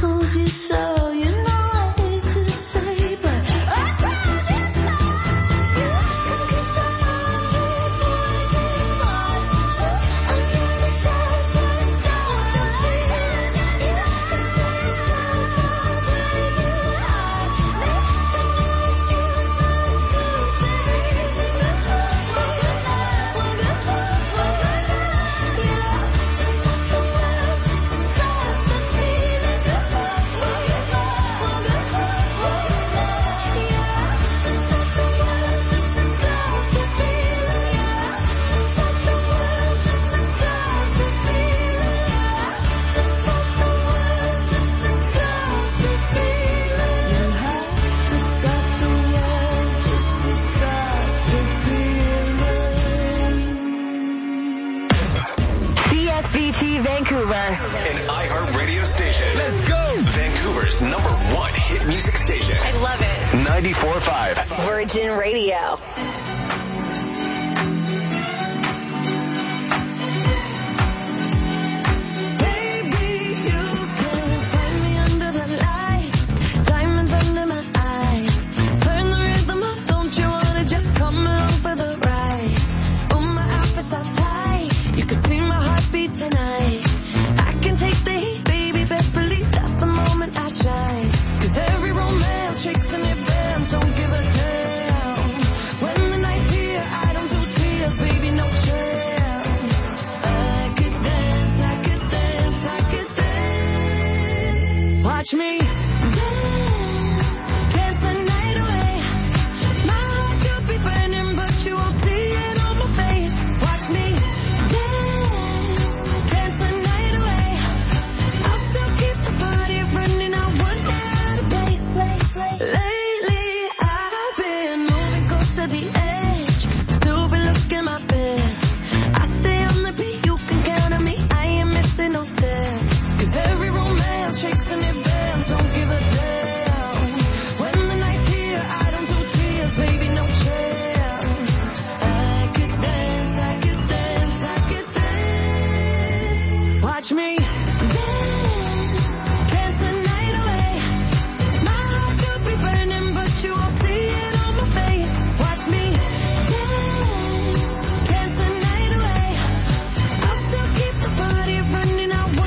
told you so, you know I hate to say, but I told you so. Cause I know boys and boys, I'm gonna show just how I feel. You know I say so, baby, I make the excuse CFBT Vancouver. An iHeart radio station. Let's go! Vancouver's #1 hit music station. I love it. 94.5. Virgin Radio. Tonight, I can take the heat, baby, best believe that's the moment I shine. Cause every romance shakes and it bends, don't give a damn. When the night's here, I don't do tears, baby, no chance. I could dance, I could dance, I could dance. Watch me dance, dance the night away. My heart could be burning, but you won't see it on my face. Watch me no steps. Cause every romance shakes and it bends, don't give a damn. When the night's here, I don't do tears, baby, no chance. I could dance, I could dance, I could dance. Watch me dance, dance the night away. My heart could be burning, but you won't see it on my face. Watch me dance, dance the night away. I'll still keep the party running.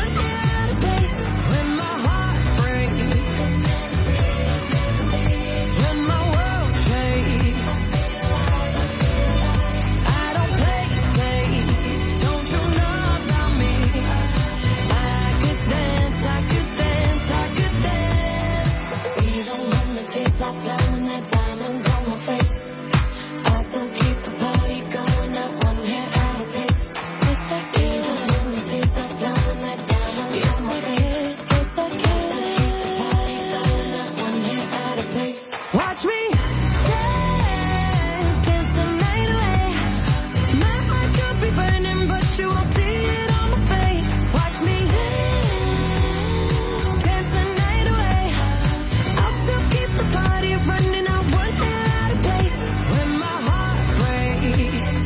Watch me dance, dance the night away. My heart could be burning, but you won't see it on my face. Watch me dance, dance the night away. I'll still keep the party running, I won't get out of place. When my heart breaks,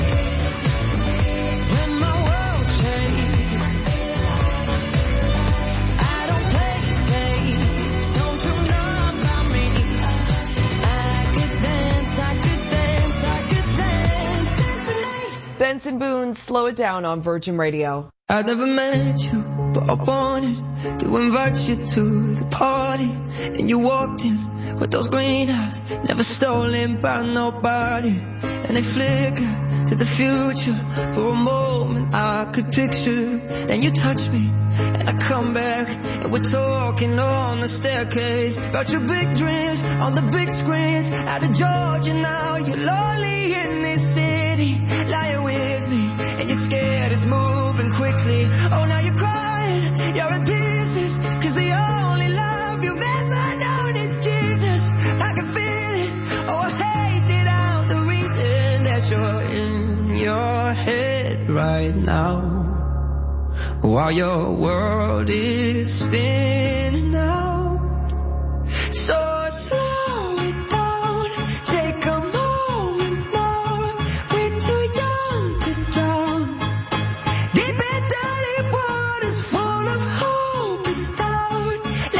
when my world shakes, I don't play safe, don't you know about me? Benson Boone, Slow It Down on Virgin Radio. I've never met you, but I wanted to invite you to the party. And you walked in with those green eyes, never stolen by nobody. And they flicker to the future. For a moment I could picture. Then you touch me, and I come back, and we're talking on the staircase about your big dreams on the big screens. Out of Georgia now, you're lonely in this city, lying with me, and you're scared it's moving quickly. Oh, now you're crying, you're in pieces, cause the only love you've ever known is Jesus. I can feel it, oh, I hate it out, the reason that you're in your head right now, while your world is spinning out. So slow it down, take a moment now. We're too young to drown. Deep and dirty waters full of hope and doubt.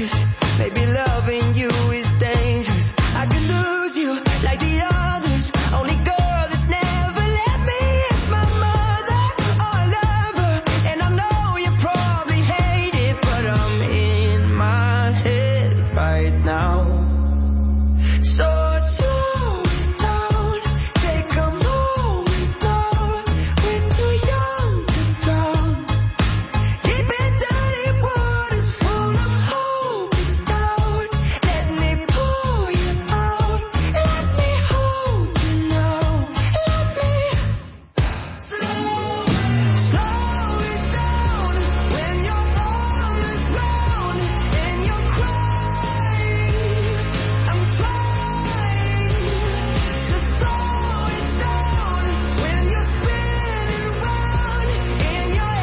dangerous. Maybe loving you is dangerous. I could lose you like the others. Only girl that's never let me is my mother or lover. And I know you probably hate it, but I'm in my head right now. So slow it down, take a moment now. We're too young to drown. Deep in dirty waters full of hope and doubt. Let me pull you out, let me hold you now. Let me slow it down when you're on the ground and you're crying. I'm trying to slow it down when you're spinning round in your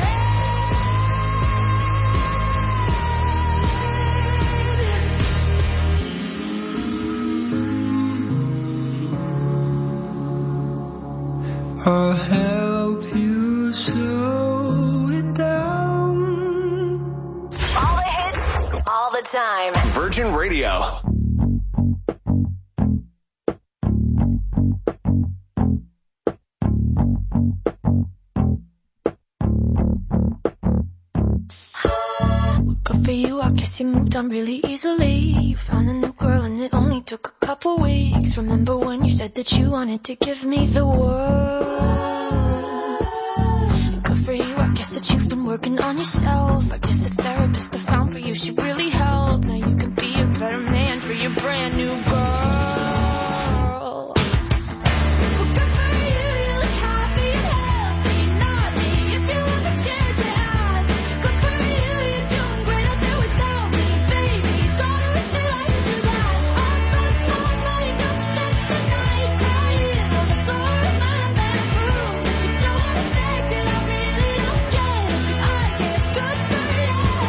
head. I'll help you slow it down. All the hits, all the time. Virgin Radio. Good for you, I guess you moved on really easily. You found a new girl and it only took a couple weeks. Remember when you said that you wanted to give me the world? Good for you, I guess that you've been working on yourself. I guess the therapist I found for you should really help. Now you can be a better man for your brand new girl. Well, good for you, you look happy and healthy, not me. If you ever cared to ask, good for you, you're doing great. I'll do without me, baby. Gotta wish that I could do that. I've got a song playing up to spend the night, crying on the floor of my bedroom. But you're so unaffected, I really don't get it. I guess good for you.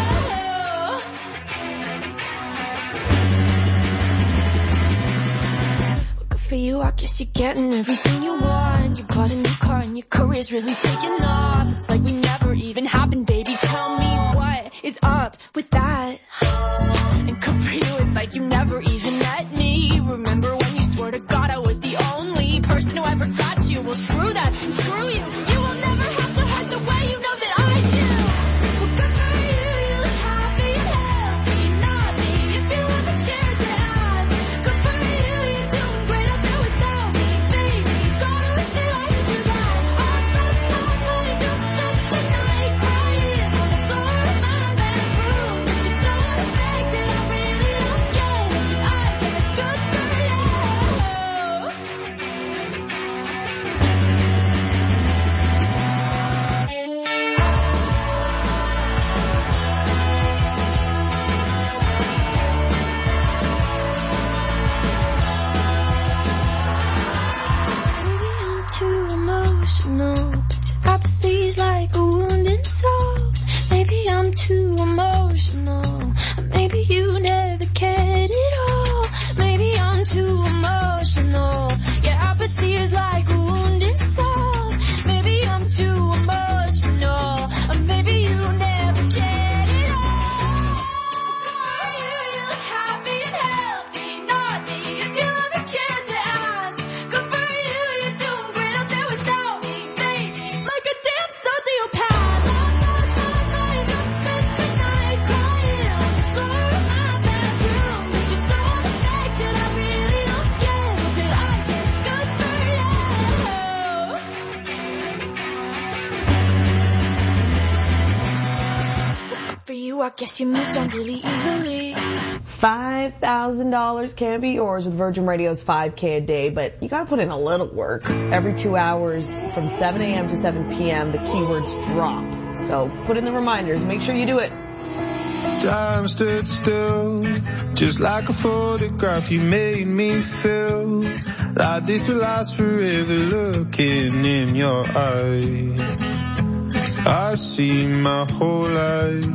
Good for you, I guess you're getting everything you want. You bought a new car and your career's really taking off. It's like we never even happened, baby. Tell me what is up with that. And good for you, it's like you never even met me. Remember when you swore to God I was the only person who ever got you? Well, screw that, screw you. You will never have to hurt the way you know that I do. Well, good for you, you look happy and healthy, not me. If you ever cared to ask, good for you, you're doing great. I'll do without me, baby. Gotta wish that I could do that. I've got a song playing up to spend the night, crying on the floor of my bedroom. But you're so unaffected, I really don't get it. I guess good for you. Maybe I'm too emotional, but your apathy's like a wounded soul. Maybe I'm too emotional, maybe you never cared at all. Maybe I'm too emotional, your apathy is like a wounded soul. Maybe I'm too emotional, or maybe you never cared at all. You look happy and healthy, not me. If you ever cared to ask, good for you, you're doing great. I'll do without me, baby. Like a damn sociopath. I'm not to spend the night crying on the floor of my bedroom. But you're so unaffected, I really don't get it. But I guess good for you. Good for you, I guess you moved on really easily. $5,000 can be yours with Virgin Radio's 5K a day, but you gotta put in a little work. Every 2 hours from 7 a.m. to 7 p.m. the keywords drop. So put in the reminders. Make sure you do it. Time stood still, just like a photograph. You made me feel like this will last forever. Looking in your eyes, I see my whole life.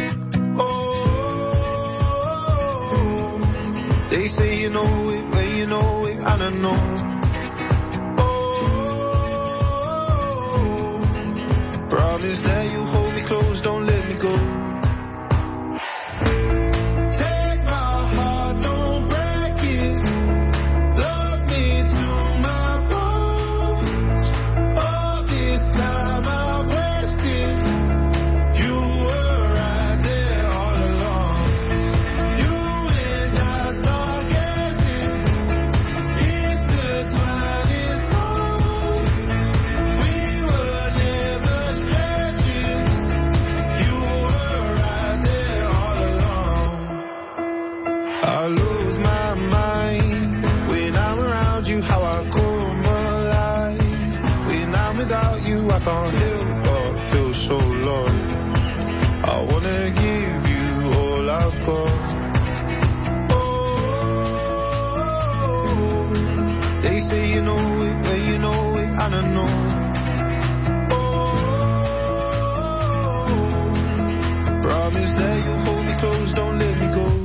They say you know it, but you know it, and I know. Promise that you hold me close, don't let me go. can't help but feel so lost. I wanna give you all I've got. Oh, they say you know it, but you know it, I don't know. Oh, promise that you'll hold me close, don't let me go.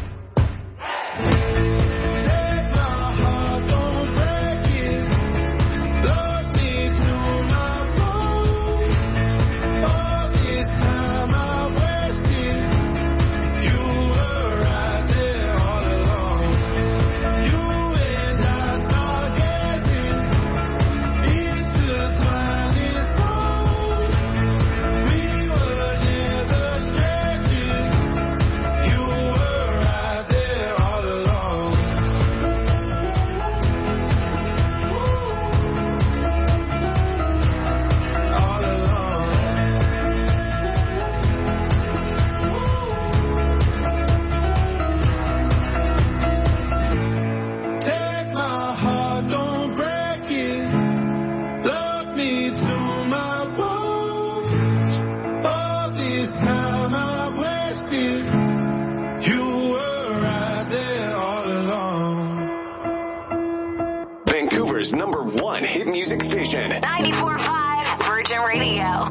Vancouver's #1 hit music station. 94.5 Virgin Radio.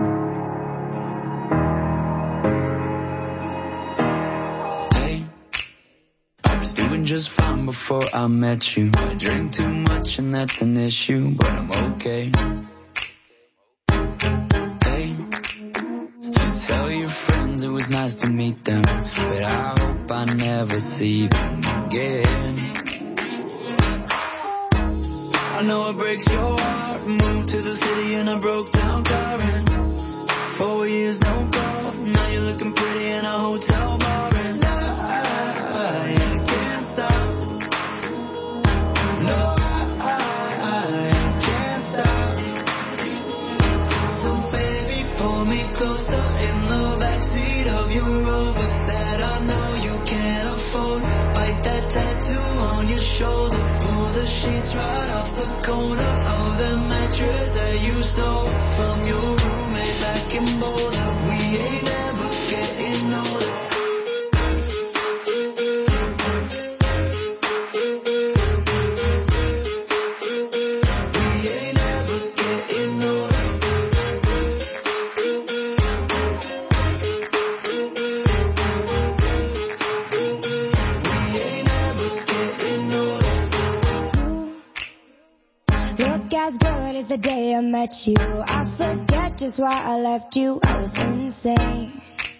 Hey, I was doing just fine before I met you. I drink too much and that's an issue, but I'm okay. Hey, you tell your friends it was nice to meet them, but I hope I never see them again. I know it breaks your heart. Moved to the city and I broke down crying. 4 years, no calls. Now you're looking pretty in a hotel bar. And I can't stop. No, I can't stop. So baby, pull me closer in the backseat of your Rover that I know you can't afford. Bite that tattoo on your shoulder. Pull the sheets right off the corner of the mattress that you stole from your roommate back in Boulder. We ain't never getting older. We ain't never getting older. We ain't never getting older. Look as good as the day I met you. I forget just why I left you. I was insane.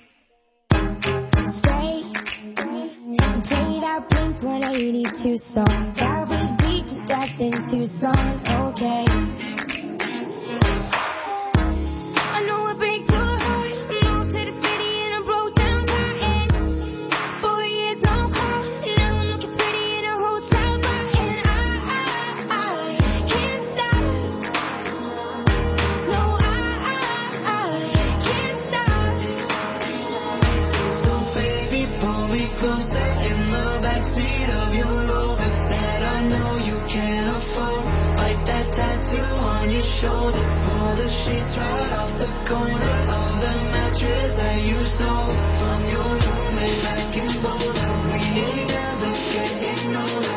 Stay and play that Blink-182 song that we beat to death in Tucson. Okay. I know it breaks your heart. Moved to the city and I broke down crying. 4 years, no calls. Now I'm looking pretty in a hotel bar. And I can't stop. No, I can't stop. So baby, pull me closer in the backseat of your Rover that I know you can't afford. Bite that tattoo on your shoulder. Pull the sheets right off the corner of the mattress that you stole from your roommate back in Boulder. We ain't never getting older.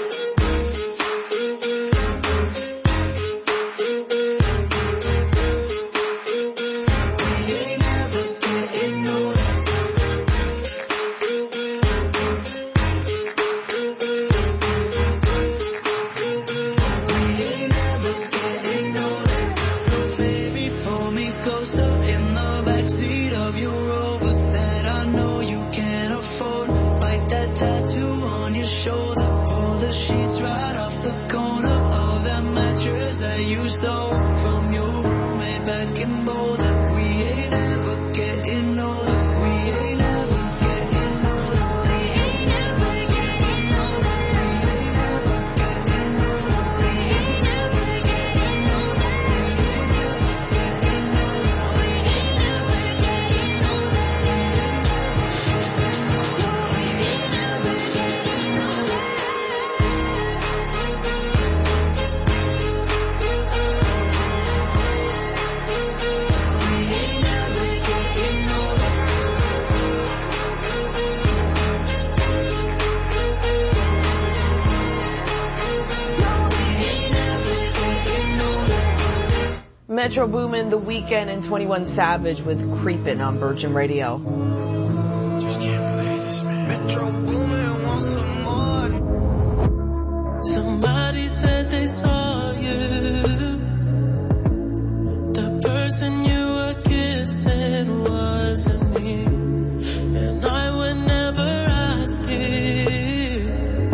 We ain't never getting older. We ain't never getting older. So baby, pull me closer in the backseat of your Rover that I know you can't afford. Bite that tattoo on your shoulder. Pull the sheets right off the corner of that mattress that you stole from your roommate back in Boulder. We ain't never getting older. We ain't never getting older. We ain't never getting older. We ain't never getting older. We ain't never getting older. We ain't never getting older. We ain't never getting older. Metro Boomin, The Weeknd, and 21 Savage with Creepin' on Virgin Radio. Just can't believe this, man. Metro Boomin wants some more. Somebody said they saw you. The person you were kissing wasn't me. And I would never ask you.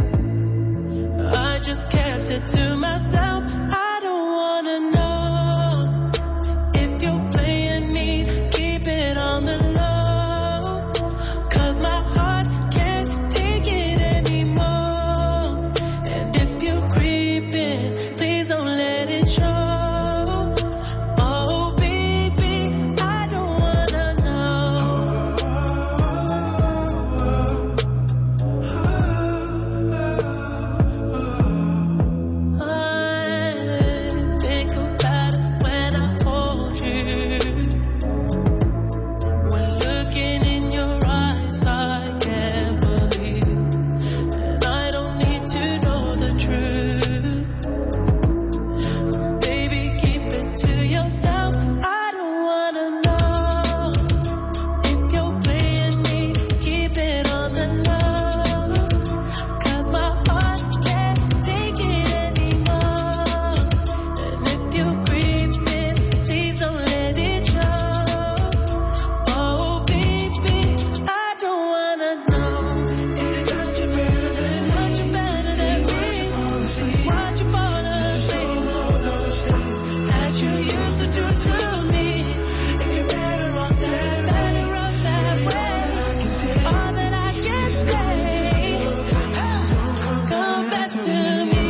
I just kept it to myself. I don't wanna know if you're playing me. Keep it on the low, 'cause my heart can't take it anymore. And if you're creeping, please don't let it show. Oh baby, I don't wanna know. I think about it when I hold you. When looking in your eyes, I can't believe. And I don't need to know the truth. Baby, keep it to yourself. I don't wanna know if you're playing me. Keep it on the low, 'cause my heart can't take it anymore. And if you're creeping, please don't let it show. Oh baby, I don't wanna know. Did it touch you better than me? Watch you fall asleep that you used to do to me. If you're better off that way, all that I can say, come back to me.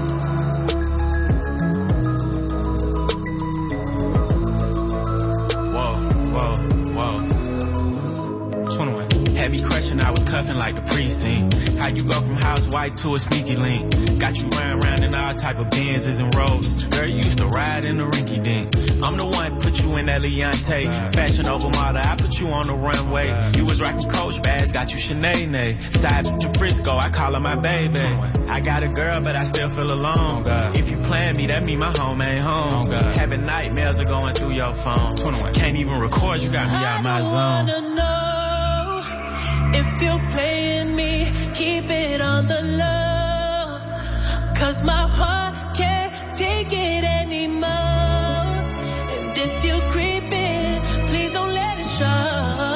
Whoa. 21. Had me crushing, I was cuffing like the precinct. How you go from housewife to a sneaky link? Got you riding around in all type of Benzes and Rolls. Girl, you used to ride in the rinky dink. I'm the one put you in that Leontay. Fashion over model, I put you on the runway. You was rocking Coach bags, got you Sinead. Side to Frisco, I call her my baby. I got a girl, but I still feel alone. If you plan me, that mean my home ain't home. Having nightmares are going through your phone. 21. Can't even record, you got me out my I zone. wanna know if you're playing me. Keep it on the low, 'cause my heart can't take it anymore. And if you're creeping, please don't let it show.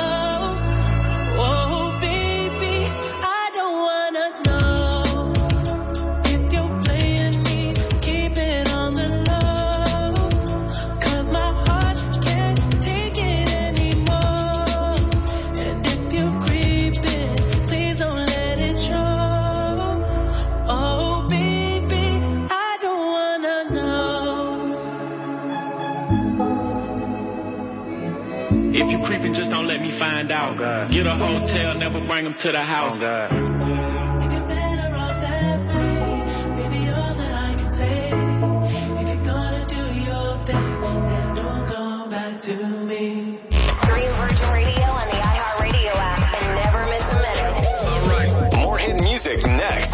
Oh baby, I don't wanna know if you're playing me. Keep it on the low, 'cause my heart can't take it anymore. And if you're creeping, please don't let it show. Oh baby, I don't wanna know. If you creeping, just don't let me find out. Get a hotel, never bring them to the house. If you're better off that way, baby, all that I can say. If you're gonna do your thing, then don't come back to me. Stream Virgin Radio on the iHeartRadio app and never miss a minute. All right. More hit music next.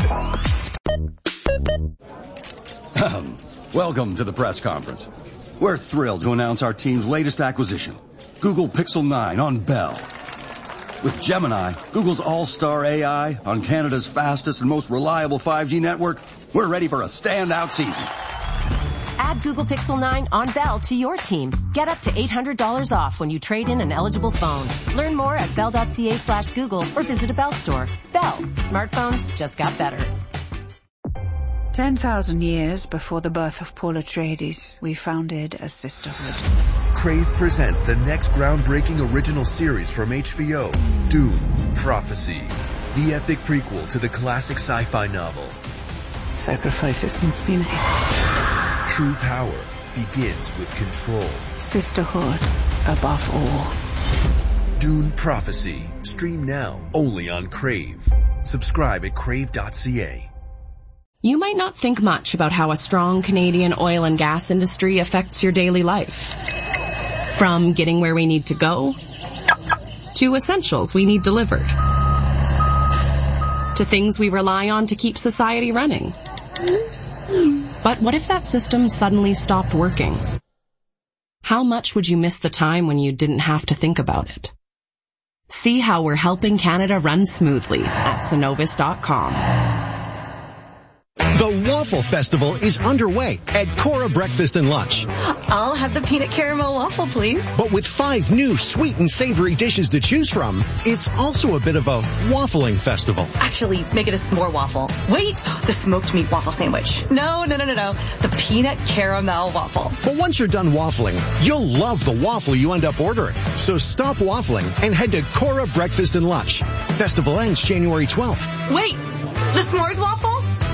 Welcome to the press conference. We're thrilled to announce our team's latest acquisition, Google Pixel 9 on Bell. With Gemini, Google's all-star AI on Canada's fastest and most reliable 5G network, we're ready for a standout season. Add Google Pixel 9 on Bell to your team. Get up to $800 off when you trade in an eligible phone. Learn more at bell.ca/Google or visit a Bell store. Bell. Smartphones just got better. 10,000 years before the birth of Paul Atreides, we founded a sisterhood. Crave presents the next groundbreaking original series from HBO, Dune: Prophecy, the epic prequel to the classic sci-fi novel. Sacrifices must be made. True power begins with control. Sisterhood above all. Dune: Prophecy. Stream now only on Crave. Subscribe at crave.ca. You might not think much about how a strong Canadian oil and gas industry affects your daily life. From getting where we need to go, to essentials we need delivered, to things we rely on to keep society running. But what if that system suddenly stopped working? How much would you miss the time when you didn't have to think about it? See how we're helping Canada run smoothly at Synovus.com. The Waffle Festival is underway at Cora Breakfast and Lunch. I'll have the peanut caramel waffle, please. But with 5 new sweet and savory dishes to choose from, it's also a bit of a waffling festival. Actually, make it a s'more waffle. Wait, the smoked meat waffle sandwich. No. The peanut caramel waffle. But once you're done waffling, you'll love the waffle you end up ordering. So stop waffling and head to Cora Breakfast and Lunch. Festival ends January 12th. Wait, the s'mores waffle?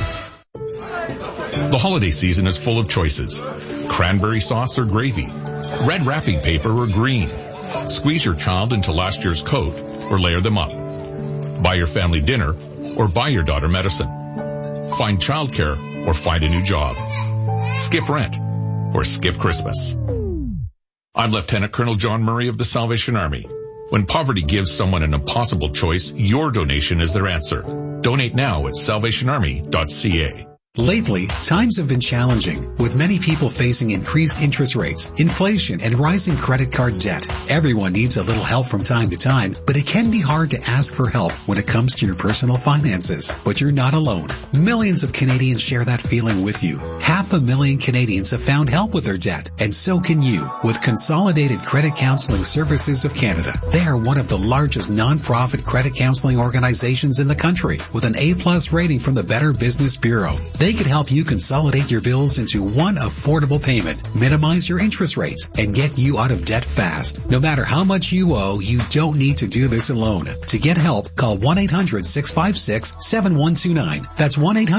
The holiday season is full of choices. Cranberry sauce or gravy, red wrapping paper or green. Squeeze your child into last year's coat or layer them up. Buy your family dinner or buy your daughter medicine. Find childcare or find a new job. Skip rent or skip Christmas. I'm Lieutenant Colonel John Murray of the Salvation Army. When poverty gives someone an impossible choice, your donation is their answer. Donate now at salvationarmy.ca. Lately, times have been challenging, with many people facing increased interest rates, inflation, and rising credit card debt. Everyone needs a little help from time to time, but it can be hard to ask for help when it comes to your personal finances. But you're not alone. Millions of Canadians share that feeling with you. 500,000 Canadians have found help with their debt, and so can you, with Consolidated Credit Counseling Services of Canada. They are one of the largest non-profit credit counseling organizations in the country, with an A+ rating from the Better Business Bureau. They can help you consolidate your bills into one affordable payment, minimize your interest rates, and get you out of debt fast. No matter how much you owe, you don't need to do this alone. To get help, call 1-800-656-7129. That's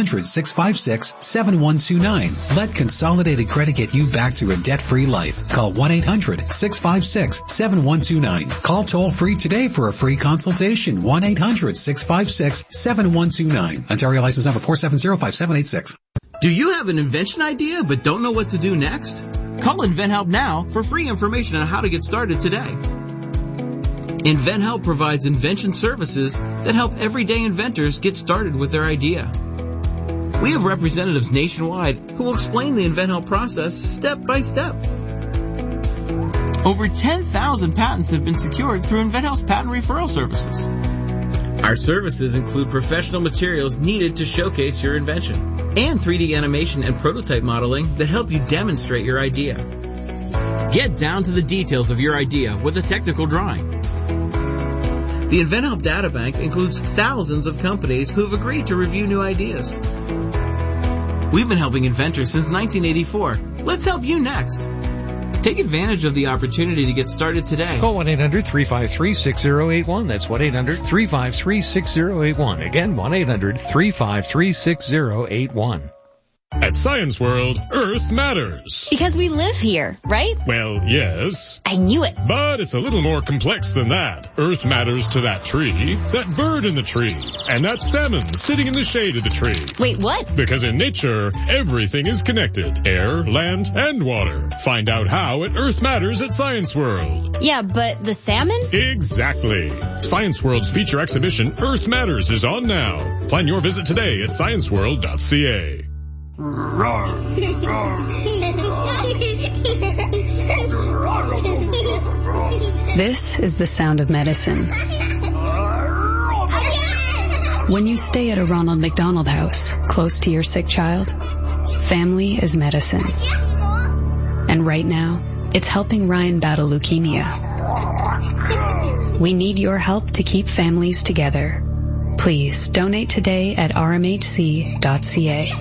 1-800-656-7129. Let Consolidated Credit get you back to a debt-free life. Call 1-800-656-7129. Call toll-free today for a free consultation. 1-800-656-7129. Ontario license number 4705786. Do you have an invention idea but don't know what to do next? Call InventHelp now for free information on how to get started today. InventHelp provides invention services that help everyday inventors get started with their idea. We have representatives nationwide who will explain the InventHelp process step by step. Over 10,000 patents have been secured through InventHelp's patent referral services. Our services include professional materials needed to showcase your invention and 3D animation and prototype modeling that help you demonstrate your idea. Get down to the details of your idea with a technical drawing. The InventHelp Databank includes thousands of companies who have agreed to review new ideas. We've been helping inventors since 1984. Let's help you next. Take advantage of the opportunity to get started today. Call 1-800-353-6081. That's 1-800-353-6081. Again, 1-800-353-6081. At Science World, Earth matters. Because we live here, right? Well, yes. I knew it. But it's a little more complex than that. Earth matters to that tree, that bird in the tree, and that salmon sitting in the shade of the tree. Wait, what? Because in nature, everything is connected. Air, land, and water. Find out how at Earth Matters at Science World. Yeah, but the salmon? Exactly. Science World's feature exhibition, Earth Matters, is on now. Plan your visit today at scienceworld.ca. This is the sound of medicine. When you stay at a Ronald McDonald House, close to your sick child, family is medicine. And right now, it's helping Ryan battle leukemia. We need your help to keep families together. Please donate today at rmhc.ca.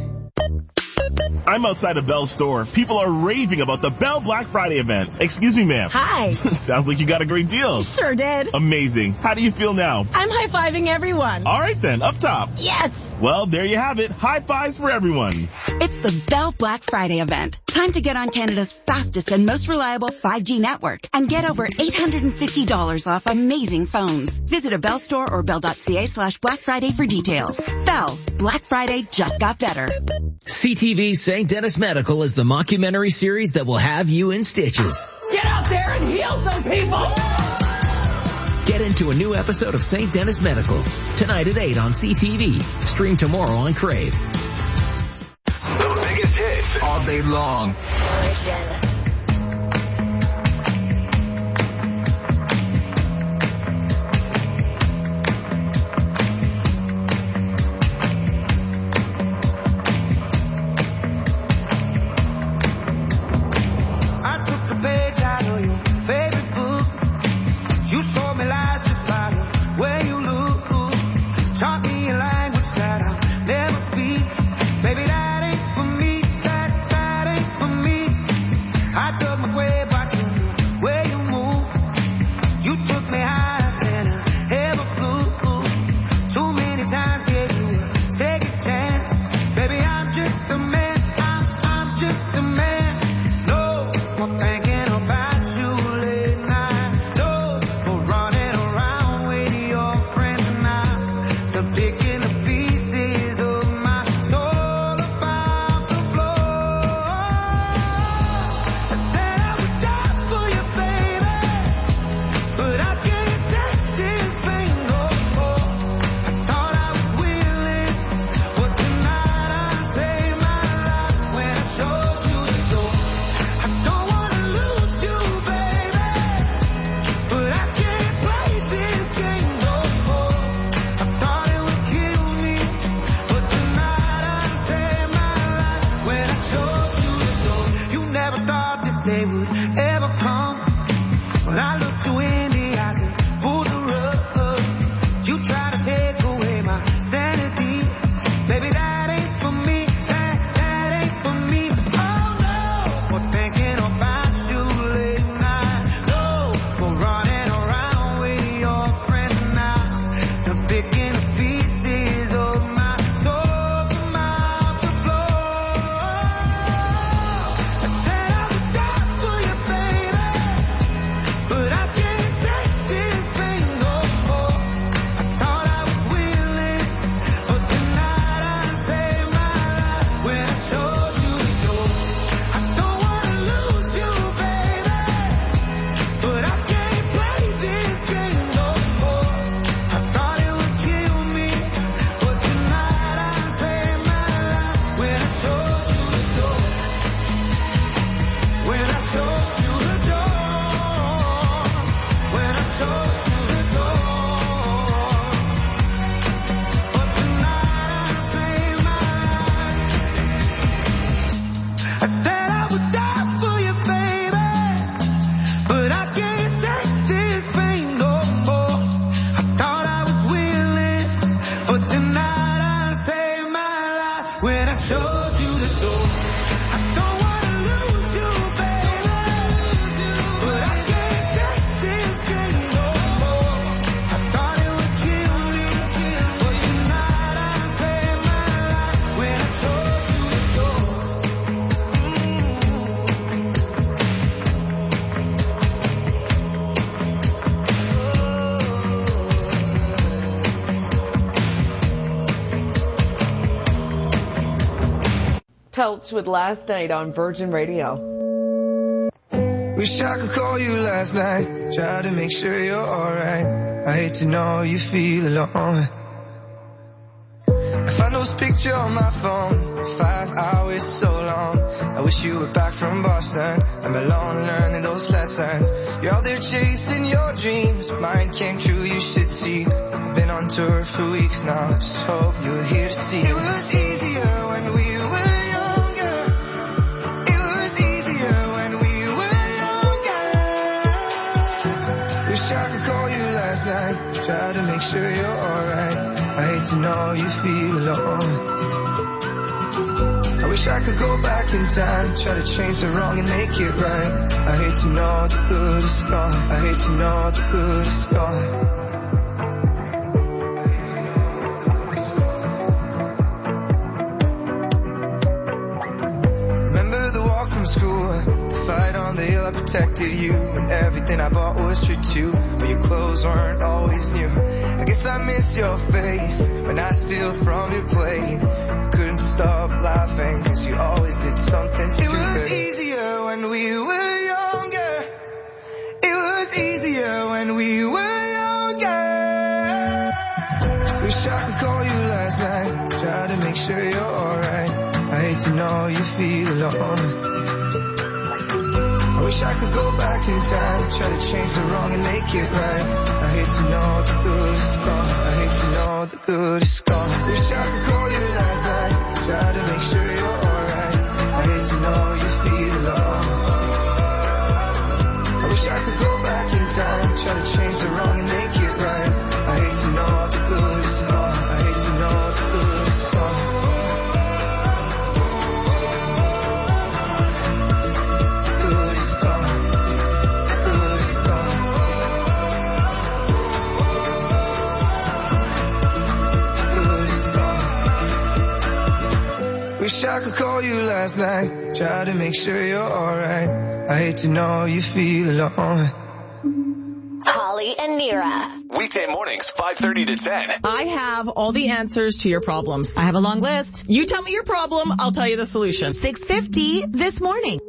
I'm outside a Bell store. People are raving about the Bell Black Friday event. Excuse me, ma'am. Hi. Sounds like you got a great deal. Sure did. Amazing. How do you feel now? I'm high-fiving everyone. All right then, up top. Yes. Well, there you have it. High fives for everyone. It's the Bell Black Friday event. Time to get on Canada's fastest and most reliable 5G network and get over $850 off amazing phones. Visit a Bell store or bell.ca/Black Friday for details. Bell. Black Friday just got better. CTV's St. Dennis Medical is the mockumentary series that will have you in stitches. Get out there and heal some people! Get into a new episode of St. Dennis Medical tonight at 8 on CTV. Stream tomorrow on Crave. The biggest hits all day long. Pelch with Last Night on Virgin Radio. Wish I could call you last night, try to make sure you're alright. I hate to know you feel alone. I found those pictures on my phone, 5 hours so long. I wish you were back from Boston, I'm alone learning those lessons. You're out there chasing your dreams, mine came true, you should see. I've been on tour for weeks now, just hope you're here to see. It was easier when we were younger. It was easier when we were younger. Wish I could call you last night, try to make sure you're alright. I hate to know you feel alone. I wish I could go back in time, try to change the wrong and make it right. I hate to know the good is gone. I hate to know the good is gone. Remember the walk from school, the fight on the hill, I protected you, and everything I bought was true too, but your clothes weren't always new. I guess I miss your face when I steal from your plate. Couldn't stop laughing cause you always did something stupid. It was easier when we were younger. It was easier when we were younger. Wish I could call you last night, try to make sure you're alright. I hate to know you feel alone. I wish I could go back in time, try to change the wrong and make it right. I hate to know the good is gone. I hate to know the good is gone. Wish I could call you last night, try to make sure you're alright. I hate to know you feel alone. I wish I could go back in time, try to change the wrong and make it right. I hate to know the good is gone. I hate to know the good is gone. Wish I could call you last night, try to make sure you're alright. I hate to know you feel alone. Holly and Nira. Weekday mornings, 5:30 to 10. I have all the answers to your problems. I have a long list. You tell me your problem, I'll tell you the solution. 6:50 this morning.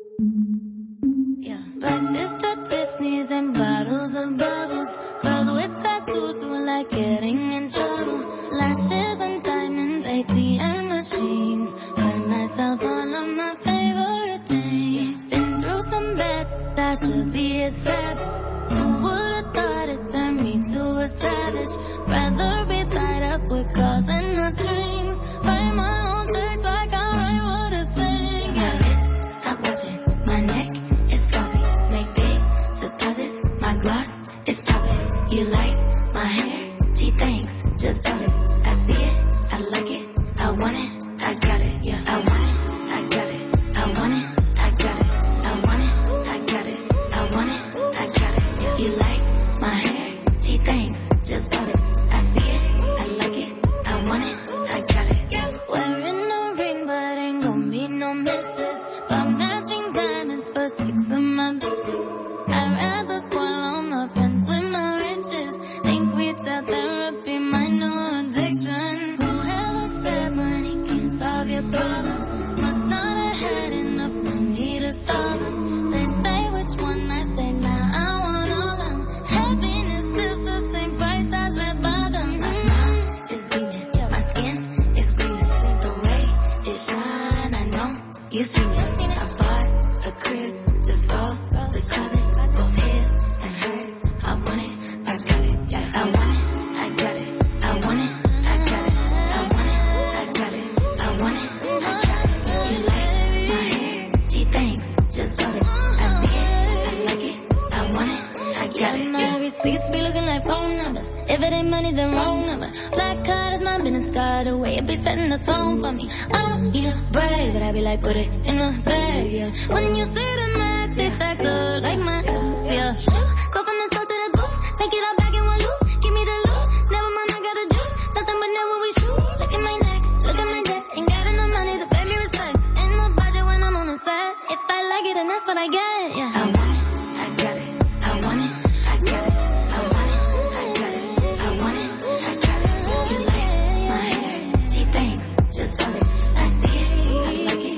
Yeah. Breakfast at Tiffany's and bottles of bubbles. Girls with tattoos who like getting in trouble. Lashes and diamonds, ATM machines. Buy myself all of my favorite things. Been through some bad, I should be a savage. Who would've thought it turned me to a savage? Rather be tied up with calls and no strings. Write my own checks like I write what I sing. My wrist, stop watching. My neck is glossy. Make big deposits. My gloss is popping. You like my hair? Gee, thanks. Just bought it. I see it. I like it. I want it. I got it. Yeah, I want it. I got it. I want it. I got it. I want it. I got it. I want it. I got it. Yeah. You like my hair? Gee, thanks. Just bought it. I see it. I like it. I want it. I got it. Yeah. Wearing a ring, but ain't gon' be no misses. By matching diamonds for 6 of my bitches. I'd rather spoil all my friends with my riches. Think we tell therapy my new addiction. Whoever said money can solve your problems must not have had enough money to solve them. They say which one, I say nah, I want all of them. Happiness is the same price as red bottoms. My smile is beaming, my skin is gleaming. The way it shine, I know you seen it. I bought a crib just for the closet, both his and hers. I want it, I got it, yeah. I want it, I got it. I want it, I got it. I want it, I got it. I want it, I got it. You like my hair? Gee, thanks. Just bought it. I see it, I like it. I want it, I got it. My receipts be looking like phone numbers. If it ain't money, then wrong number. Black card is my business card away. It be setting the tone for me. I don't need a brag, but I be like, put it in the bag, yeah. When you see the max, they stack up like my, yeah. Shoes, go from the south to the boots. Make it all back in one loop. Give me the loot. Never mind, I got the juice. Nothing but never we shoot. Look at my neck, look at my debt. Ain't got enough money to pay me respect. Ain't no budget when I'm on the set. If I like it, then that's what I get, yeah. I want it, I got it. I want it, I got it. I want it, I got it. I want it, I got it. You like my hair? Gee, thanks. Just bought it. I see it, I like it.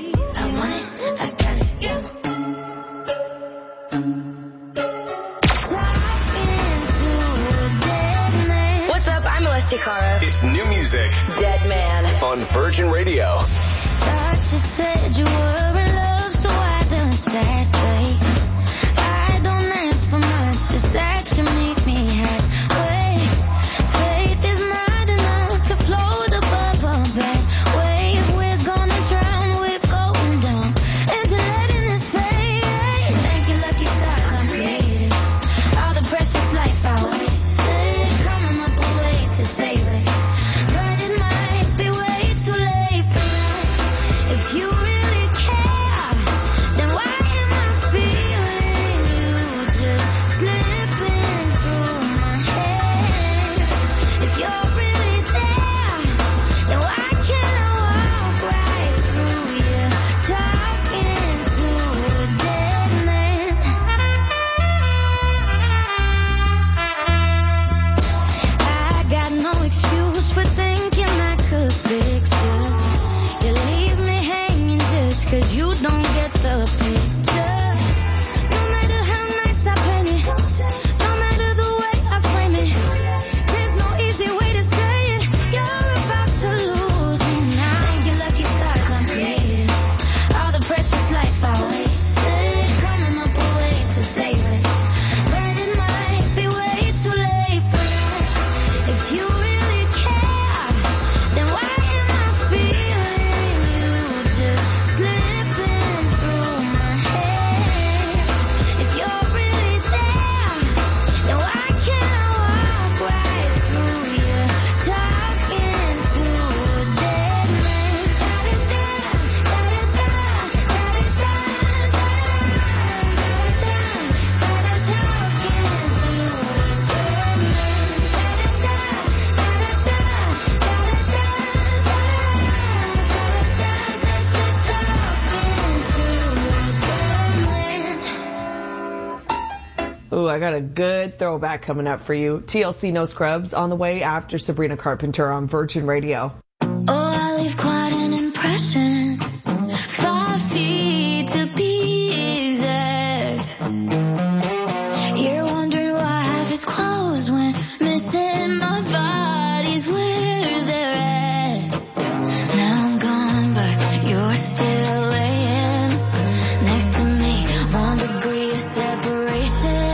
Cara. It's new music. Dead Man. On Virgin Radio. Thought you said you were in love, so I done sad face. I don't ask for much, just that you make me halfway. Faith is not enough to float above a bad wave. We're gonna drown, we're going down into letting this fade. Thank you, lucky stars, I'm created. All the precious life I wasted, coming up with ways to save it. But it might be way too late for that. If you really care, then why am I feeling you just slipping through my head? If you're really there, then why can't I walk right through you, talking to a dead man? I got no excuse for thinking I could fix you. You leave me hanging just 'cause you don't get the picture. No matter how nice I paint it, no matter the way I frame it, there's no easy way to say it. You're about to lose me now. Thank you, lucky stars, I'm created. All the precious life I wasted, coming up with ways to save it. But it might be way too late for that. If you really care, then why am I feeling you just slipping through my head? If you're really there, then why can't I walk right through you, talking to a dead man? Ooh, I got a good throwback coming up for you. TLC No Scrubs on the way after Sabrina Carpenter on Virgin Radio. Oh, I leave quite an impression. 5 feet to be exact. You're wondering why half is closed when missing my body's where they're at. Now I'm gone, but you're still laying next to me. 1 degree of separation.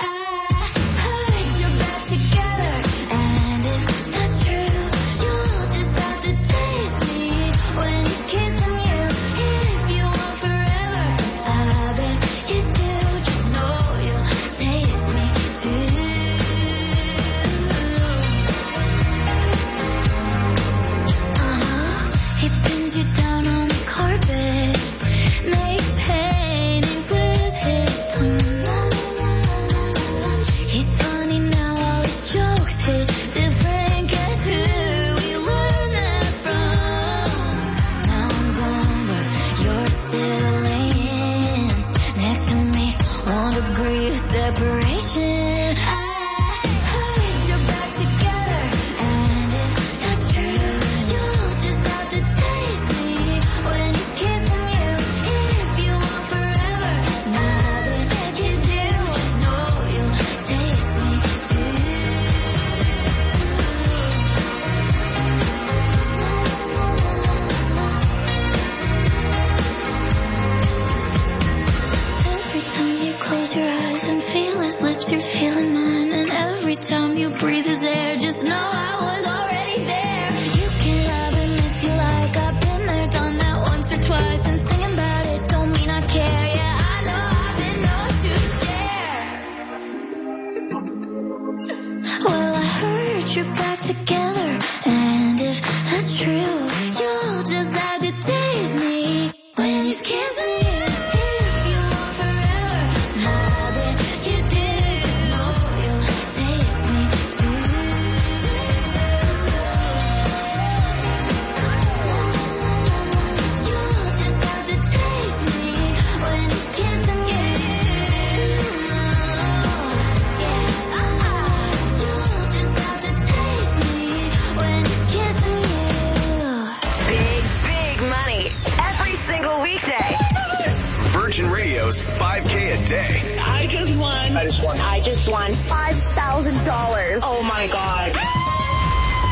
Radio's $5K a day. I just won. $5,000. Oh my God.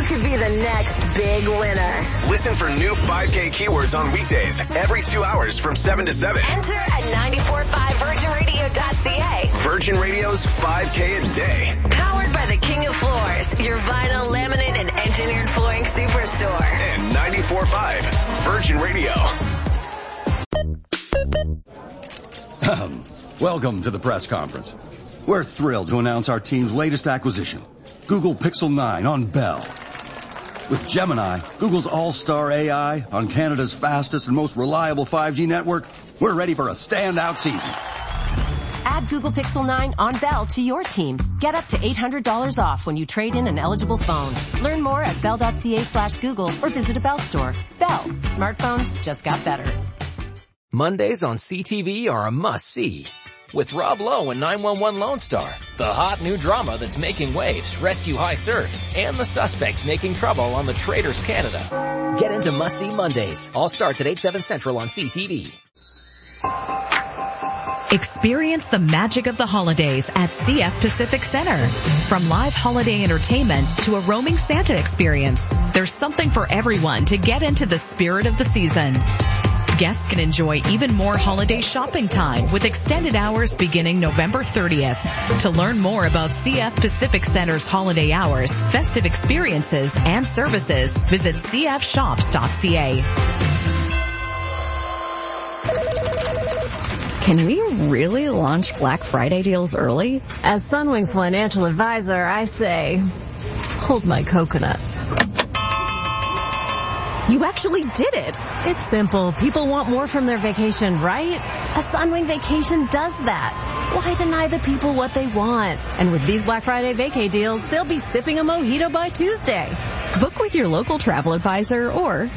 could be the next big winner. Listen for new 5K keywords on weekdays every 2 hours from 7 to 7. Enter at 945virginradio.ca. Virgin Radio's 5K a day. Powered by the King of Floors, your vinyl, laminate, and engineered flooring superstore. And 94.5 Virgin Radio. Welcome to the press conference. We're thrilled to announce our team's latest acquisition, Google Pixel 9 on Bell. With Gemini, Google's all-star AI on Canada's fastest and most reliable 5G network, we're ready for a standout season. Add Google Pixel 9 on Bell to your team. Get up to $800 off when you trade in an eligible phone. Learn more at bell.ca/Google or visit a Bell store. Bell. Smartphones just got better. Mondays on CTV are a must-see. With Rob Lowe and 911 Lone Star, the hot new drama that's making waves, Rescue High Surf, and the suspects making trouble on the Traders Canada. Get into must-see Mondays. All starts at 8/7 Central on CTV. Experience the magic of the holidays at CF Pacific Center. From live holiday entertainment to a roaming Santa experience, there's something for everyone to get into the spirit of the season. Guests can enjoy even more holiday shopping time with extended hours beginning November 30th. To learn more about CF Pacific Center's holiday hours, festive experiences, and services, visit cfshops.ca. Can we really launch Black Friday deals early? As Sunwing's financial advisor, I say, hold my coconut. You actually did it. It's simple. People want more from their vacation, right? A Sunwing vacation does that. Why deny the people what they want? And with these Black Friday vacay deals, they'll be sipping a mojito by Tuesday. Book with your local travel advisor or...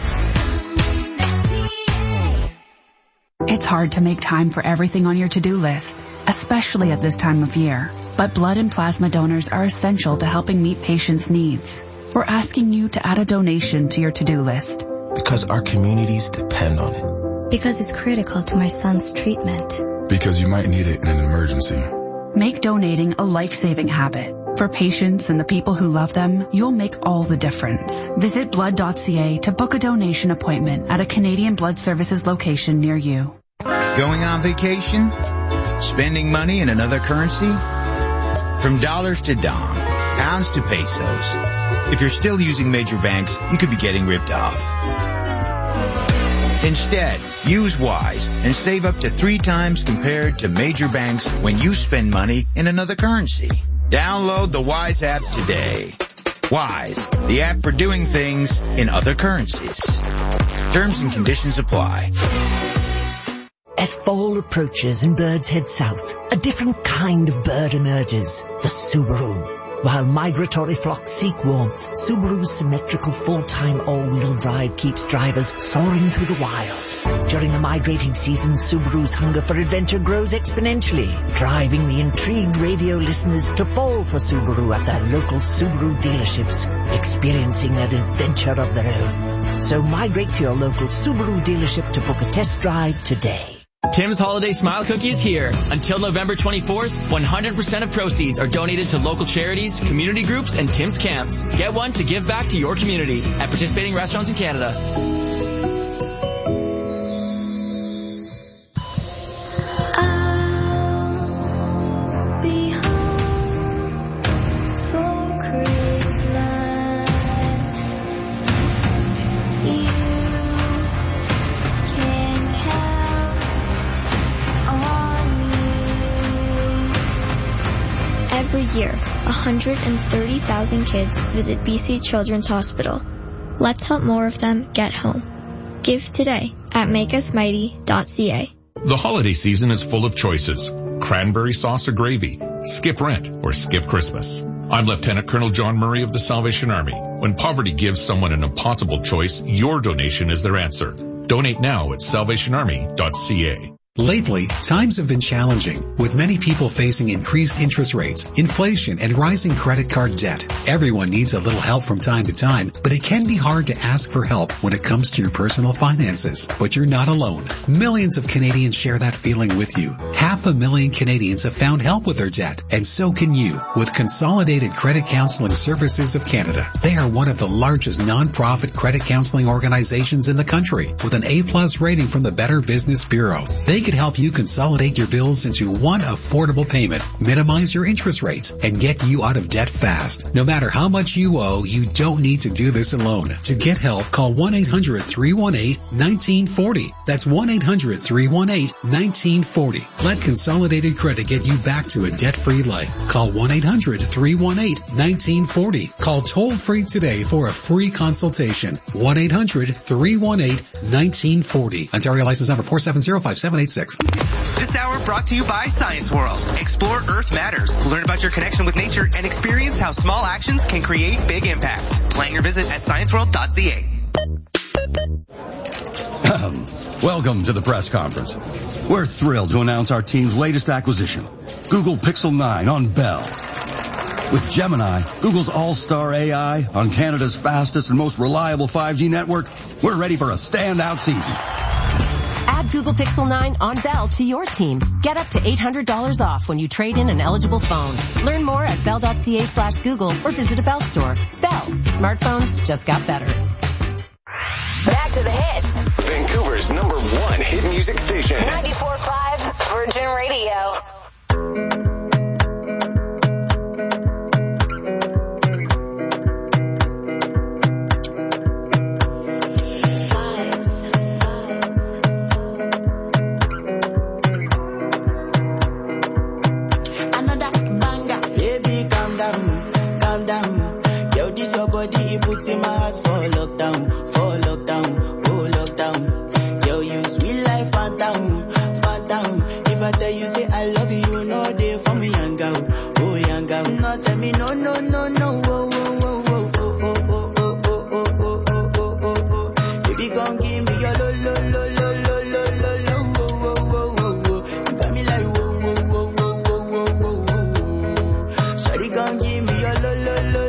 It's hard to make time for everything on your to-do list, especially at this time of year. But blood and plasma donors are essential to helping meet patients' needs. We're asking you to add a donation to your to-do list. Because our communities depend on it. Because it's critical to my son's treatment. Because you might need it in an emergency. Make donating a life-saving habit. For patients and the people who love them, you'll make all the difference. Visit blood.ca to book a donation appointment at a Canadian Blood Services location near you. Going on vacation? Spending money in another currency? From dollars to dong, pounds to pesos. If you're still using major banks, you could be getting ripped off. Instead, use Wise and save up to 3 times compared to major banks when you spend money in another currency. Download the Wise app today. Wise, the app for doing things in other currencies. Terms and conditions apply. As fall approaches and birds head south, a different kind of bird emerges, the Subaru. While migratory flocks seek warmth, Subaru's symmetrical full-time all-wheel drive keeps drivers soaring through the wild. During the migrating season, Subaru's hunger for adventure grows exponentially, driving the intrigued radio listeners to fall for Subaru at their local Subaru dealerships, experiencing an adventure of their own. So migrate to your local Subaru dealership to book a test drive today. Tim's Holiday Smile Cookie is here. Until November 24th, 100% of proceeds are donated to local charities, community groups, and Tim's camps. Get one to give back to your community at participating restaurants in Canada. Every year, 130,000 kids visit BC Children's Hospital. Let's help more of them get home. Give today at makeusmighty.ca. The holiday season is full of choices. Cranberry sauce or gravy, skip rent, or skip Christmas. I'm Lieutenant Colonel John Murray of the Salvation Army. When poverty gives someone an impossible choice, your donation is their answer. Donate now at salvationarmy.ca. Lately, times have been challenging, with many people facing increased interest rates, inflation, and rising credit card debt. Everyone needs a little help from time to time, but it can be hard to ask for help when it comes to your personal finances. But you're not alone. Millions of Canadians share that feeling with you. 500,000 Canadians have found help with their debt, and so can you, with Consolidated Credit Counseling Services of Canada. They are one of the largest non-profit credit counseling organizations in the country, with an A+ rating from the Better Business Bureau. They could help you consolidate your bills into one affordable payment, minimize your interest rates, and get you out of debt fast. No matter how much you owe, you don't need to do this alone. To get help, call 1-800-318-1940. That's 1-800-318-1940. Let Consolidated Credit get you back to a debt-free life. Call 1-800-318-1940. Call toll-free today for a free consultation. 1-800-318-1940. Ontario license number 4705786. This hour brought to you by Science World. Explore Earth Matters. Learn about your connection with nature and experience how small actions can create big impact. Plan your visit at scienceworld.ca. Welcome to the press conference. We're thrilled to announce our team's latest acquisition, Google Pixel 9 on Bell. With Gemini, Google's all-star AI on Canada's fastest and most reliable 5G network, we're ready for a standout season. Add Google Pixel 9 on Bell to your team. Get up to $800 off when you trade in an eligible phone. Learn more at bell.ca/Google or visit a Bell store. Bell. Smartphones just got better. Back to the hits. Vancouver's #1 hit music station. 94.5 Virgin Radio. In my heart for lockdown, oh lockdown. Yo, you sweet life, phantom. If I tell you say I love you, no day for me, young girl, oh young girl. No tell me no, oh. Baby, come give me your lo. You got me like whoa. Shawty, come give me your lo.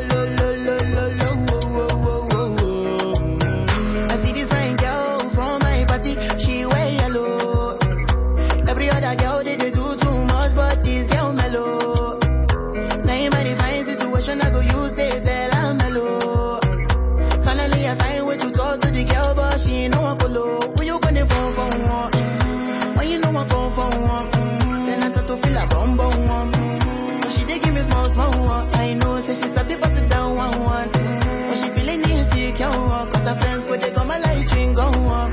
She wear yellow. Every other girl they do too much, but this girl mellow. Now in my divine situation, I go use they tell I'm mellow. Finally I find way to talk to the girl, but she ain't no one follow. When you gonna phone for one? When you know I phone for one? Then I start to feel a bum. But she dey give me small one. I know, say she start to pass it down one. But she feeling insecure, cause her friends go they come my light ring go on.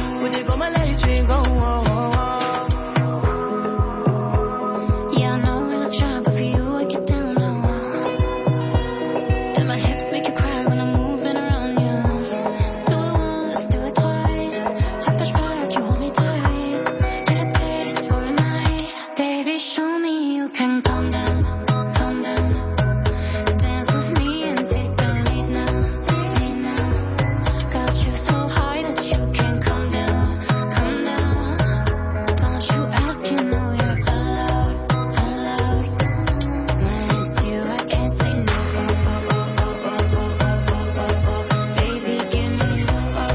Yeah, I know we look shy, but for you I get down low. And my hips make you cry when I'm moving around you. Do it once, do it twice. I push back, you hold me tight. Get a taste for a night. Baby, show me you can calm down. Dance with me and take the lead now. Got you so high that you can't calm down. Don't you ask, you know you're allowed. When it's you, I can't say no. Baby, give me low.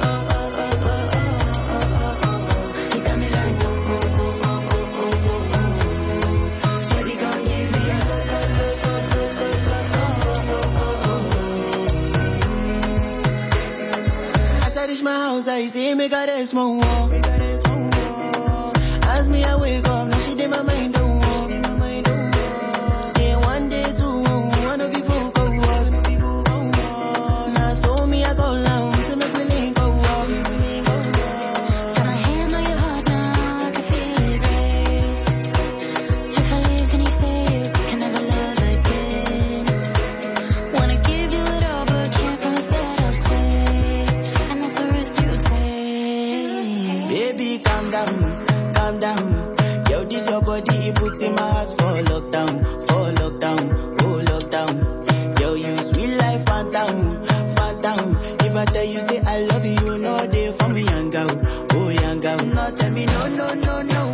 You got me like Shawty, gon' give me a As I reach my house, I see me got a small wall. As me, I wake up, now she did my mind don't walk. Then one day, two, one of you folk go was. Now so me, I go down, so make me link go walk. Got my hand on your heart now, I can feel it race. If I leave, then you say you can never love again. Wanna give you it all, but can't promise that I'll stay. And that's the risk you take. Baby, calm down. Yo, this your body, it puts in my heart for lockdown, oh lockdown. Yo, you sweet life, phantom. If I tell you say I love you, no day for me, young girl, oh young girl. No tell me no.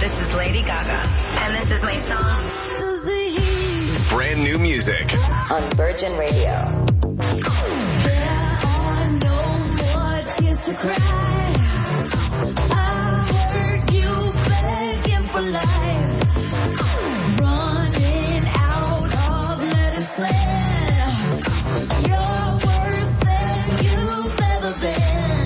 This is Lady Gaga, and this is my song. Brand new music On Virgin Radio. There are no more tears to cry. I heard you begging for life. Running out of medicine. You're worse than you've ever been.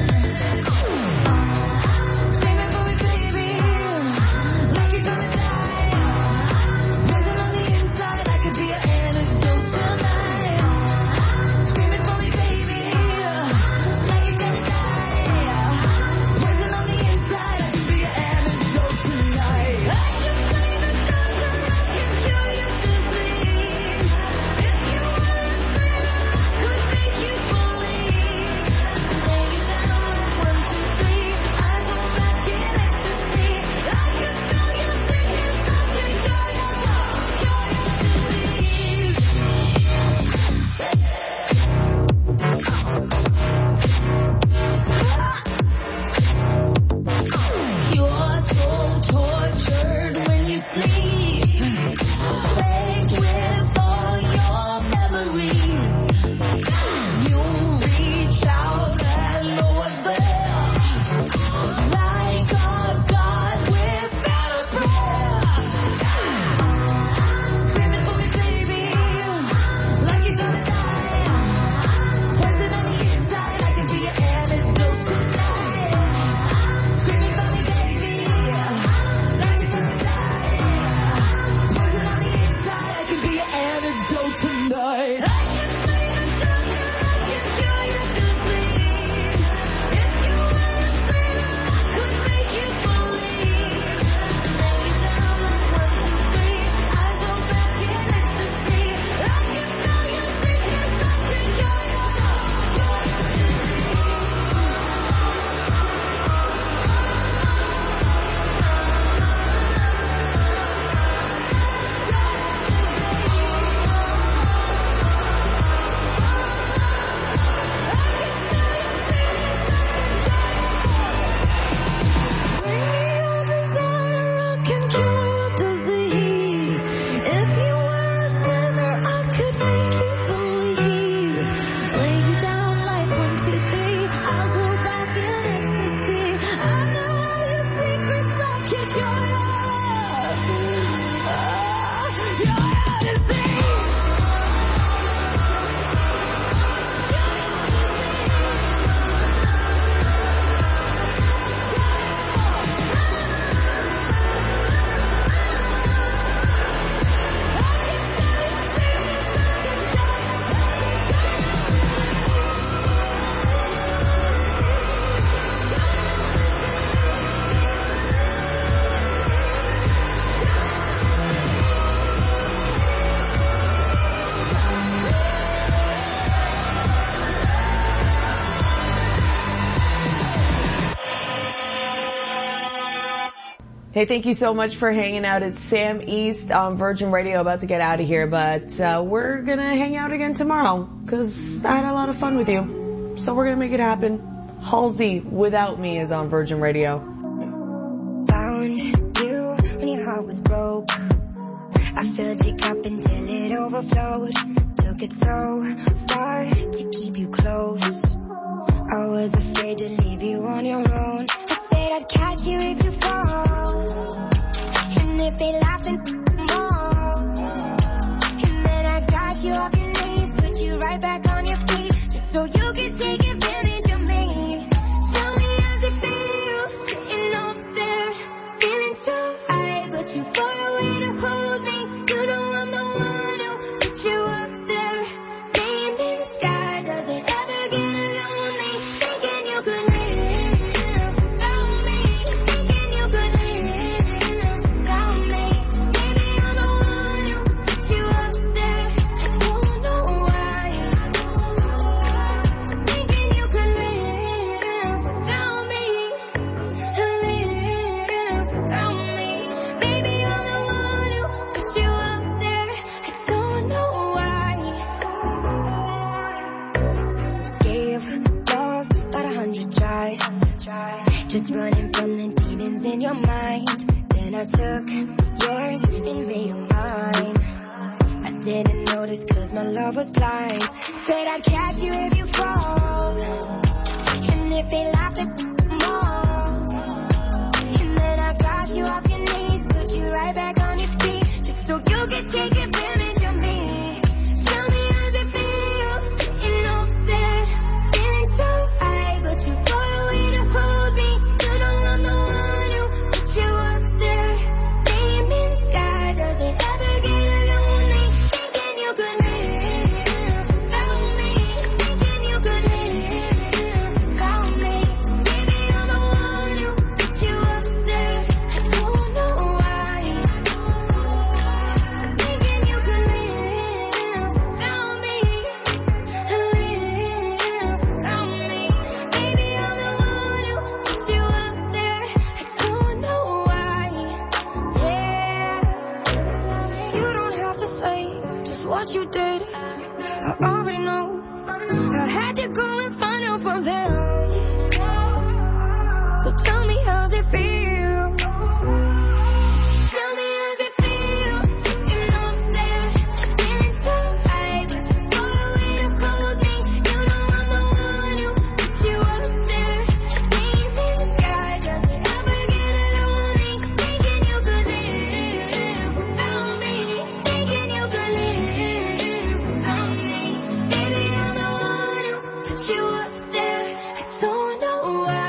Screaming for me, baby, like you're gonna die. Poison on the inside, I could be an antidote tonight. Screaming for me, baby, like you're gonna die. Poison on the inside, I could be an antidote tonight. I should say the doctor, I can cure you to sleep. If you were a sinner, I could make you believe. Lay you down like 1, 2, 3, eyes roll back in ecstasy. I could cure your sickness, I could cure your disease. You're so tortured when you sleep, plagued with all your memories. You reach out and no one's there, like a god without a prayer. Screaming for me, baby, like you're gonna die. Poison on the inside, I can be an antidote tonight. Screaming for me, baby, like you're gonna die. Poison on the inside, I can be an antidote tonight. I can say the doctor, I can cure you to sleep. If you were a sinner, I could make you believe. Lay you down like 1, 2, 3, eyes roll back in ecstasy. I can cure your sickness, I can cure your Real desire, I can cure your disease. If you were a sinner, I could make you believe. Lay you down like 1, 2, 3, eyes roll back in ecstasy. I know all your secrets, I can cure your disease. Hey, thank you so much for hanging out. It's Sam East on Virgin Radio, about to get out of here, but we're going to hang out again tomorrow because I had a lot of fun with you. So we're going to make it happen. Halsey, Without Me, is on Virgin Radio. Found you when your heart was broke. I filled your cup until it overflowed. Took it so far to keep you close. I was afraid to leave you on your own. I said I'd catch you if you fall. And if they laughed and more. And then I got you off your knees, put you right back on your feet, just so you could take advantage of me. Tell me how's it feel, sitting up there, feeling so high, but too far away to hold me. You know I'm the one who put you up there, laying in the sky. Does it ever get lonely, thinking you could live without me, thinking you could live without me. Maybe I'm the one who put you up there, I don't know why. Thinking you could live without me, live without me. Maybe I'm the one who put you up there, I don't know why. Gave love about 100 tries, just running from the demons in your mind. Then Then I took yours and made them mine. I didn't notice cause my love was blind. Said I'd catch you if you fall. And if they laughed at them all. And then I got you off your knees, put you right back on your feet. Just so you could take advantage of me. Tell me how's it feel, sitting up there, feeling so high, but you're far away to hold me. You know I'm the one who put you up there. Name in the sky, does it ever get lonely? Thinking you could live without me. Thinking you could live without me. Baby, I'm the one who put you up there. I don't know why. Thinking you could live without me. Live without me. Baby, I'm the one who put you up there. I don't know why. Yeah. You don't have to say just what you did. I already know. I had to go and find out from them. So tell me how's it feel? Tell me how's it feel? Sitting up there, feeling so high, but you're far away to hold me. You know I'm the one who put you up there. Name in the sky, does it ever get lonely? Thinking you could live without me. Thinking you could live without me. Baby, I'm the one who put you up there. I don't know why.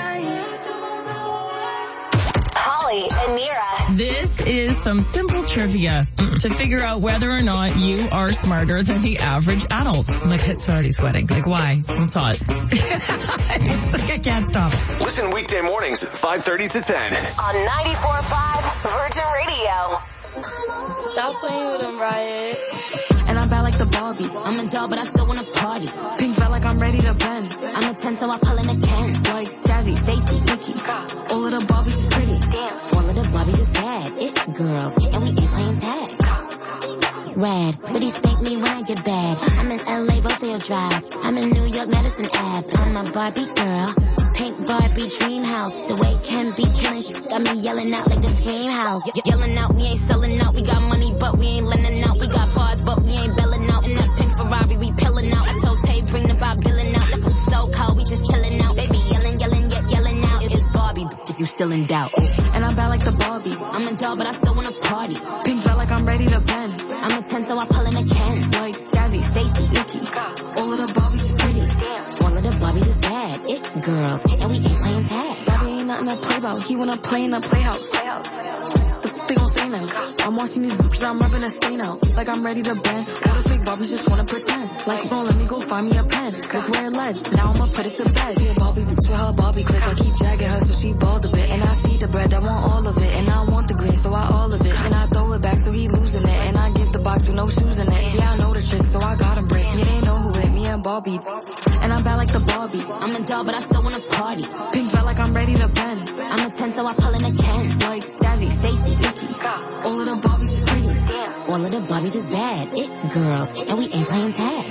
Holly and Nira. This is some simple trivia to figure out whether or not you are smarter than the average adult. My pet's already sweating. Like, why? It's hot. It's like I can't stop. Listen weekday mornings, 5:30 to 10. On 94.5 Virgin Radio. Stop playing with him, Riot. And I'm bad like the Barbie. I'm a doll, but I still wanna party. Pink felt like I'm ready to bend. I'm a 10, so I pull in a Ken. Like Jazzy, Stacy, Nikki. All of the Barbies is pretty. Damn. All of the Barbies is bad. It girls, and we ain't playing tag. Rad, but he spank me when I get bad. I'm in LA, Rodeo Drive. I'm in New York, Madison Ave. I'm a Barbie girl. Pink Barbie dream house. The way Ken be killing shit got me yelling out like the Scream House. Yelling out, we ain't selling out. We got money, but we ain't lending out. We got bars, but we ain't belling out. In that pink Ferrari, we pillin' out. I told Tay, bring the Bob Dylan out. The food so cold, we just chillin' out. Baby, yelling, yet yelling out. It's Barbie, bitch, if you still in doubt. And I'm bad like the Barbie. I'm a doll, but I still wanna party. Pink felt like I'm ready to bend. I'm a 10, so I pull in a Ken. Like Jazzy, Stacy, Nikki. All of the Barbies is pretty. All of the Barbies is bad. It girls, and we ain't playing tag. Barbie ain't nothing to play about. He wanna play in the playhouse. What they gon' say now? I'm watching these bitches, I'm rubbing a stain out. Like I'm ready to bend. All the fake Barbies just wanna pretend. Like, bro, let me go find me a pen. Look where it led. Now I'ma put it to bed. She a Barbie bitch with her Barbie click. I keep dragging her so she bald a bit. And I see the bread, I want all of it. And I want the green, so I all of it. And I throw it back so he losing it. And I give the box with no shoes in it. Yeah, I know the trick, so I got him brick. Yeah, they know who it, me and Barbie. And I'm bad like the Barbie. I'm a doll, but I still wanna party. Pink felt like I'm ready to bend. I'm a 10, so I pull in a Ken. Like Jazzy, Stacy, Nikki. All of the Barbies is pretty. All of the Barbies is bad. It girls, and we ain't playing tag.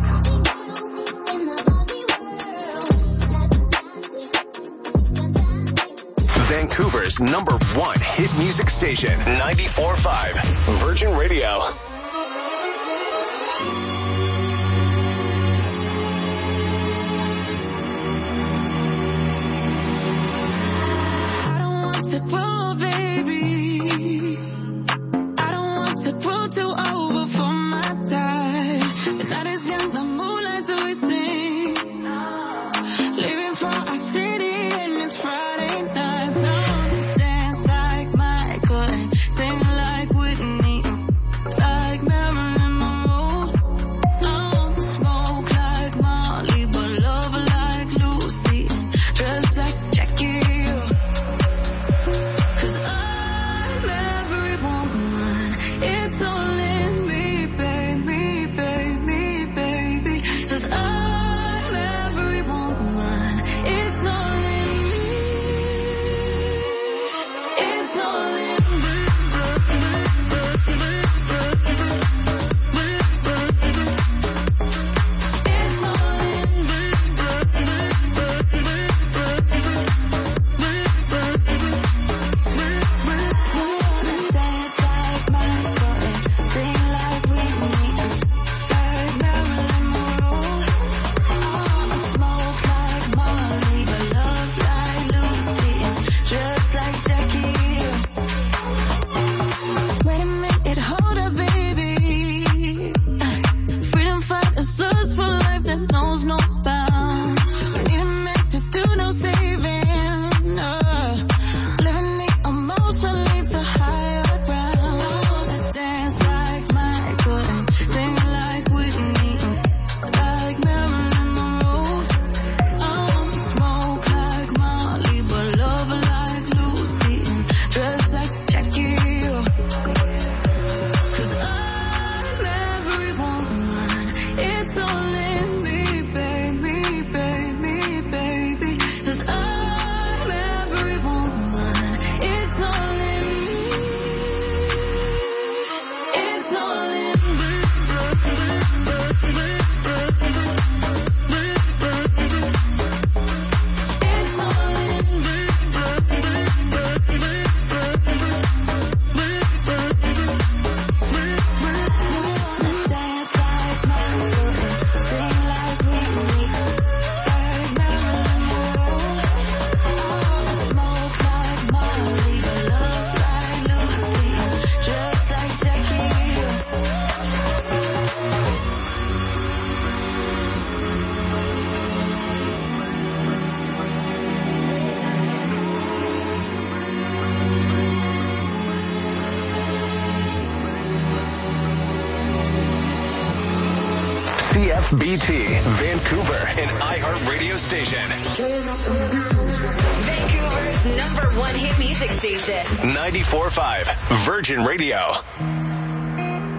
Vancouver's #1 hit music station, 94.5 Virgin Radio. I don't want to grow, baby. I don't want to grow too old before my time. The night is young, the moonlight's twisting. Leaving for our city and it's Friday night. So I wanna dance like Michael and sing like Whitney, like Marilyn Monroe. I want to smoke like Molly, but love like Lucy and dress like Jackie. It's all in me, baby, baby, baby. 'Cause I'm every woman. It's all in me. It's all in me. It's all in me. CFBT, Vancouver, an iHeart radio station. Vancouver's #1 hit music station. 94.5 Virgin Radio.